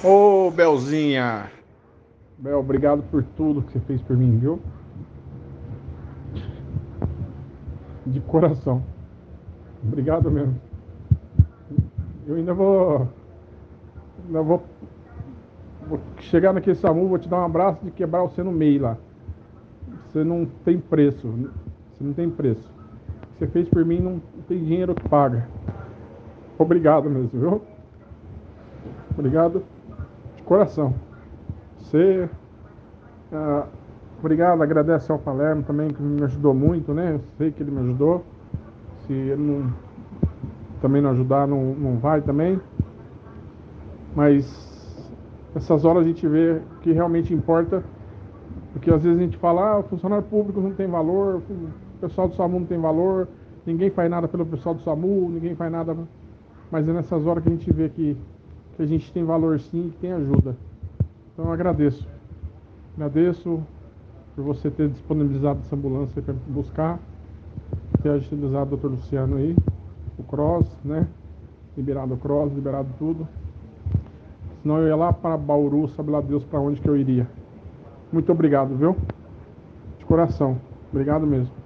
Ô, Belzinha! Bel, obrigado por tudo que você fez por mim, viu? De coração. Obrigado mesmo. Eu ainda vou chegar naquele SAMU, vou te dar um abraço de quebrar você no meio lá. Você não tem preço. Você não tem preço. O que você fez por mim não tem dinheiro que paga. Obrigado mesmo, viu? Obrigado de coração. Você. Ah, obrigado, agradece ao Palermo também, que me ajudou muito, né? Eu sei que ele me ajudou. Se ele não, também não ajudar, não vai também. Mas essas horas a gente vê o que realmente importa, porque às vezes a gente fala, o funcionário público não tem valor, o pessoal do SAMU não tem valor, ninguém faz nada pelo pessoal do SAMU, ninguém faz nada. Mas é nessas horas que a gente vê que a gente tem valor sim, que tem ajuda. Então eu agradeço. Agradeço por você ter disponibilizado essa ambulância para buscar, ter agilizado o Dr. Luciano aí, o Cross, né? Liberado o Cross, liberado tudo. Senão eu ia lá para Bauru, sabe lá Deus para onde que eu iria. Muito obrigado, viu? De coração. Obrigado mesmo.